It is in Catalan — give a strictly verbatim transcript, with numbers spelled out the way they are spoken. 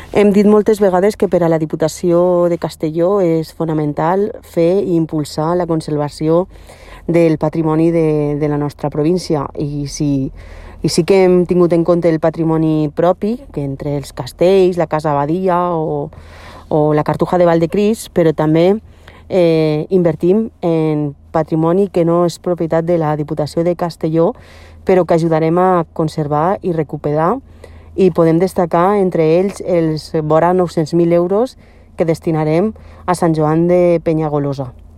Hem dit moltes vegades que per a la Diputació de Castelló és fonamental fer i impulsar la conservació del patrimoni de, de la nostra província i sí, i sí que hem tingut en compte el patrimoni propi, que entre els castells, la Casa Abadia o, o la Cartuja de Valdecris, però també eh, invertim en patrimoni que no és propietat de la Diputació de Castelló, però que ajudarem a conservar i recuperar, i podem destacar entre ells els vora nou-cents mil euros que destinarem a Sant Joan de Penyagolosa.